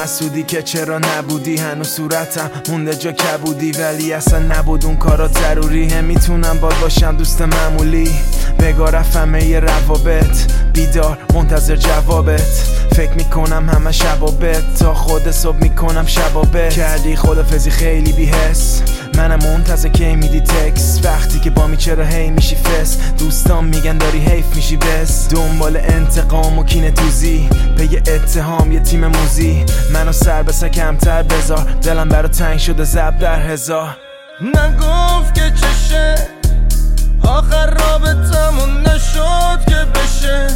حسودی که چرا نبودی، هنوز صورتم مونده جا کبودی، ولی اصلا نبود اون کارا ضروری. میتونم باد باشم دوست معمولی، بگاه رفتم یه روابط، بیدار منتظر جوابت، فکر میکنم همه شبابت، تا خود صبح میکنم شبابت. کردی خدافزی خیلی بی‌حس، منم منتظر کی میدی تکس، وقتی که با می چرا هی میشی فس، دوستان میگن داری حیف میشی بس، دنبال انتقام و کینه توزی، پی اتهام یه تیم موزی، منو سر بسه کمتر بذار، دلم برا تنگ شده زب در هزار. نگفت که چشه، آخر رابطمون نشد که بشه،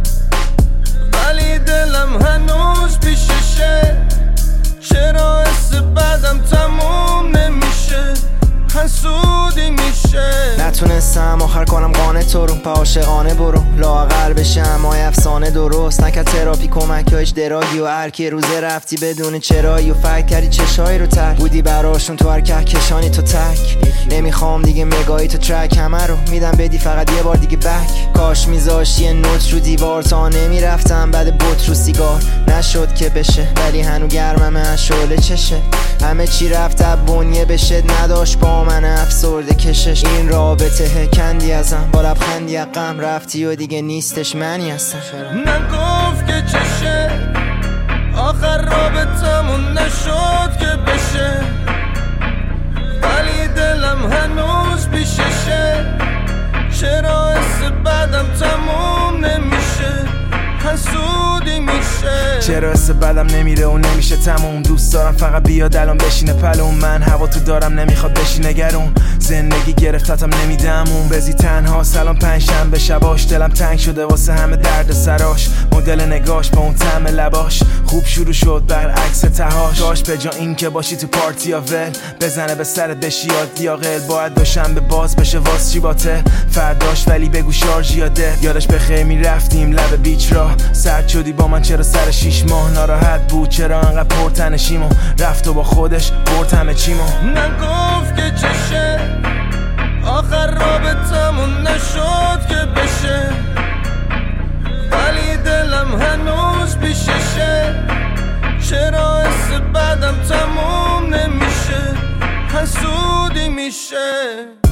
ولی دلم هنوز پیششه، چرا حس بعدم تموم نمیشه، حسودی میشه. نتونستم آخر کنم قانه تو رو، پا عاشقانه برو، لااقل بشم مای افسانه درست نکرد تراپی کمک یا اجدراگی، و هر کی روزه رفتی بدون چرایی، و فکر کردی چشایی رو تر بودی براشون، تو هر کهکشانی تو تک. نمیخوام دیگه مگایی تو ترک، همه رو میدم بدی فقط یه بار دیگه بک. کاش میذاشتی یه نوت رو دیوار تا نمیرفتم بعد بوت رو سیگار، نشد که بشه ولی هنو گرممه از شعله چشه، همه چی رفت از بنیه بشه، نداشت با من افسرده کشش، این رابطه کندی ازم با لبخندی از غم، رفتی و دیگه نیستش منی هستم. نگفت که چشه، آخر رابطمون نشد که بشه، ولی دلم هنوز پیششه، چرا حس بعدم تموم نمیشه، حسودی میشه. چرا حس بدم نمیره و نمیشه تموم، دوست دارم فقط بیاد الان بشینه پلوم، من هوا تو دارم نمیخواد بشی نگرون، زندگی گرفتتم نمیدمون، بزی تنها سلام پنجشنبه شباش، دلم تنگ شده واسه همه درد سراش، مدل نگاش با اون طعم لباش، خوب شروع شد برعکس تهاش، داشت به جا این که باشی تو پارتی یا ول، بزنه به سرت بشی یاد یا قل، باید دوشنبه باز بشه واس چی باته فرداش، ولی بگو شارژ یاده، یادش بخیر میرفتیم لب بیچ را، سرد شدی با من چرا سر 6 ماه، ناراحت بود چرا انقدر پرتنشیمو، رفت و با خودش برد همه چیمو. نگفت که چشه، آخر رابطمون نشد که بشه، ولی دلم هنوز پیششه، چرا حس بعدم تموم نمیشه، حسودی میشه.